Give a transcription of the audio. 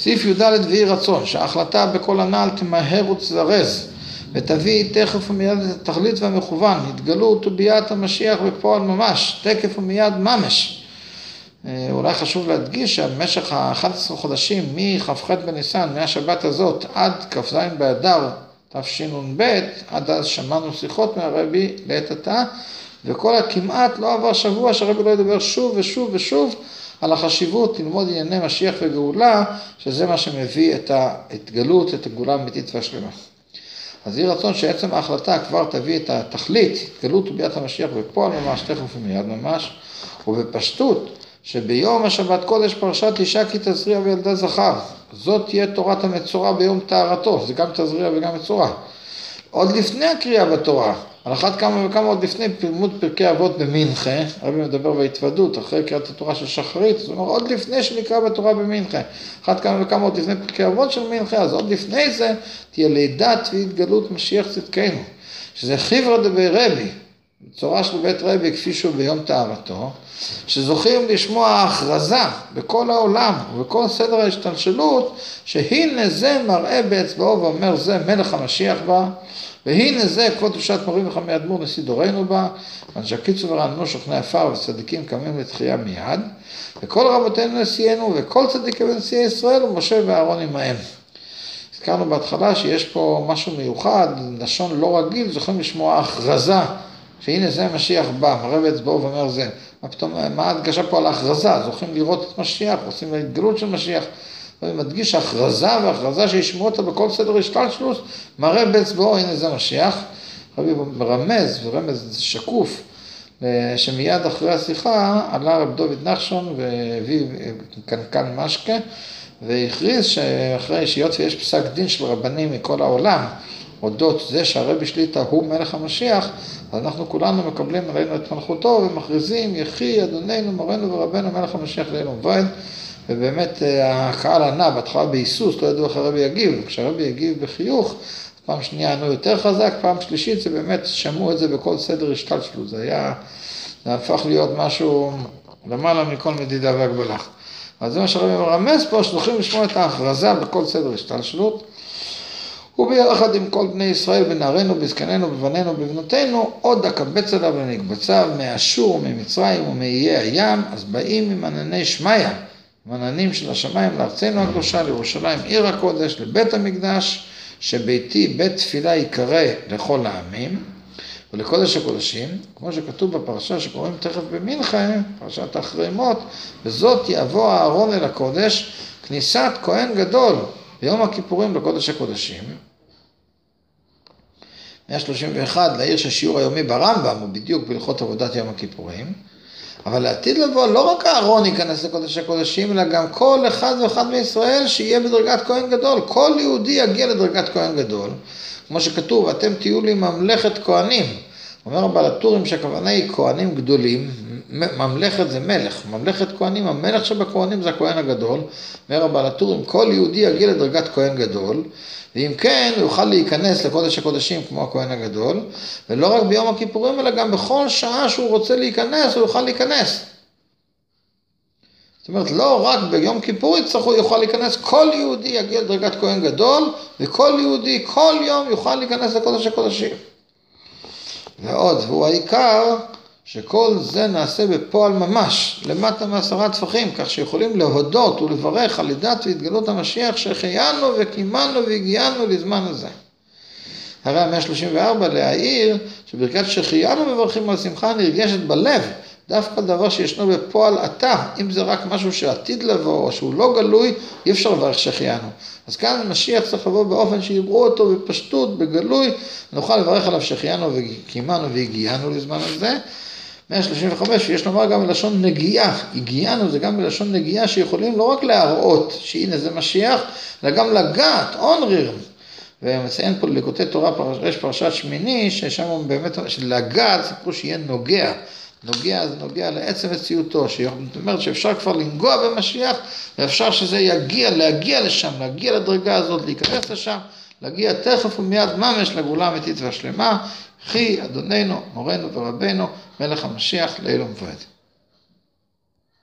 סעיף י"ד ויהי רצון, שההחלטה בכל הנ"ל תמהר ותזרז, ותביא תכף ומיד את התכלית והמכוון, התגלות וביאת המשיח בפועל ממש, תקף ומיד ממש. אולי חשוב להדגיש שבמשך ה-11 חודשים, מכ"ח בניסן, מהשבת הזאת עד כ"ז באדר תשנ"ב, עד אז שמענו שיחות מהרבי לעת עתה, וכל הכמעט לא עבר שבוע שהרבי לא ידבר שוב ושוב ושוב על החשיבות ללמוד ענייני משיח וגאולה, שזה מה שמביא את ההתגלות, את הגאולה האמיתית והשלמה. אז יהי רצון שעצם ההחלטה כבר תביא את התכלית, התגלות וביאת המשיח בפועל ממש, תכף ומיד ממש, ובפשטות, שביום השבת קודש פרשת אישה כי תזריע וילדה זכר. זאת תהיה תורת המצורע ביום טהרתו, זה גם תזריע וגם מצורע. עוד לפני הקריאה בתורה, על אחת כמה וכמה עוד לפני לימוד פרקי אבות במנחה, הרבי מדבר בהתוודות, אחרי קריאת התורה של שחרית, זאת אומרת עוד לפני שנקרא בתורה במנחה, אחת כמה וכמה עוד לפני פרקי אבות של מנחה, אז עוד לפני זה תהיה לידת והתגלות משיח צדקנו, שזה חיברא דבי רבי, צורה של בית רבי כפי שהוא ביום טהרתו, שזוכים לשמוע ההכרזה בכל העולם ובכל סדר ההשתלשלות, שהנה זה מראה באצבעו ואומר זה מלך המשיח בה, והנה זה כבוד קדושת מורים וחכמי אדמו"ר נשיא דורנו בה, אנשי קיצור ורעננו שוכני עפר וצדיקים קמים לתחייה מיד, וכל רבותינו נשיאנו וכל צדיקי ונשיאי ישראל ומשה ואהרון עמהם. הזכרנו בהתחלה שיש פה משהו מיוחד, לשון לא רגיל, זוכים לשמוע הכרזה, שהנה זה משיח בא, מראה באצבעו ואומר זה. מה ההדגשה פה על ההכרזה? זוכים לראות את משיח, עושים להתגלות של משיח. אני מדגיש הכרזה והכרזה שישמעו אותה בכל סדר השתלשלות, מראה באצבעו, הנה זה משיח. רבי מרמז, ורמז שקוף, שמיד אחרי השיחה עלה רב דוד נחשון והביא קנקן משקה, והכריז שאחרי שיות ויש פסק דין של רבנים מכל העולם, אודות זה שהרבי שליטה הוא מלך המשיח, אז אנחנו כולנו מקבלים עלינו את מלכותו ומכריזים יחי אדוננו מורנו ורבנו מלך המשיח לעילום ועד. ובאמת הקהל ענה בהתחלה בהיסוס, לא ידעו איך הרבי יגיב, כשהרבי יגיב בחיוך, פעם שנייה ענו יותר חזק, פעם שלישית זה באמת שמעו את זה בכל סדר השתלשלות, זה הפך להיות משהו למעלה מכל מדידה והגבלה. אז זה מה שהרבי מרמז פה, שזוכים לשמוע את ההכרזה בכל סדר השתלשלות, וביחד עם כל בני ישראל, בנערינו, בזקנינו, בבנינו, בבנותינו, עוד אקבץ עליו ונקבציו מאשור וממצרים ומאיי הים, אז באים עם ענני שמיה, עם עננים של השמיים לארצנו הקדושה, לירושלים עיר הקודש, לבית המקדש, שביתי בית תפילה יקרא לכל העמים, ולקודש הקודשים, כמו שכתוב בפרשה שקוראים תכף במנחה, פרשת אחרי מות, וזאת יבוא אהרון אל הקודש, כניסת כהן גדול, ביום הכיפורים לקודש הקודשים. 131 לעיר ששיעור היומי ברמב"ם הוא בדיוק בהלכות עבודת יום הכיפורים, אבל לעתיד לבוא לא רק אהרון ייכנס לקודש הקודשים, אלא גם כל אחד ואחד מישראל שיהיה בדרגת כהן גדול, כל יהודי יגיע לדרגת כהן גדול, כמו שכתוב, אתם תהיו לי ממלכת כהנים. אומר הבעל הטורים שהכוונה היא כהנים גדולים, ממלכת זה מלך, ממלכת כהנים, המלך שבכהנים זה הכהן הגדול, אומר הבעל הטורים, כל יהודי יגיע לדרגת כהן גדול, ואם כן הוא יוכל להיכנס לקודש הקודשים כמו הכהן הגדול, ולא רק ביום הכיפורים, אלא גם בכל שעה שהוא רוצה להיכנס, הוא יוכל להיכנס. זאת אומרת, לא רק ביום כיפור יוכל להיכנס, כל יהודי יגיע לדרגת כהן גדול, וכל יהודי כל יום יוכל להיכנס לקודש הקודשים. ועוד, והוא העיקר שכל זה נעשה בפועל ממש, למטה מ10 טפחים, כך שיכולים להודות ולברך על לידת והתגלות המשיח שהחיינו וקימנו והגיענו לזמן הזה. הרי 134 להעיר שברכת שהחיינו מברכים על שמחה נרגשת בלב, דווקא דבר שישנו בפועל עתה, אם זה רק משהו שעתיד לבוא או שהוא לא גלוי, אי אפשר לברך שהחיינו. אז כאן משיח צריך לבוא באופן שידברו אותו בפשטות, בגלוי, נוכל לברך עליו שהחיינו וקימנו והגיענו לזמן הזה. 135, יש לומר גם בלשון נגיעה, הגיענו זה גם בלשון נגיעה שיכולים לא רק להראות שהנה זה משיח, אלא גם לגעת, אונריר. ומציין פה ליקוטי תורה פרשת שמיני, ששם באמת לגעת, סיפרו שיהיה נוגע. נוגע זה נוגע לעצם מציאותו, זאת אומרת שאפשר כבר לנגוע במשיח, ואפשר שזה להגיע לשם, להגיע לדרגה הזאת, להיכנס לשם, להגיע תכף ומיד ממש לגאולה האמיתית והשלמה, חי אדוננו, מורנו ורבנו, מלך המשיח לעילום ועד.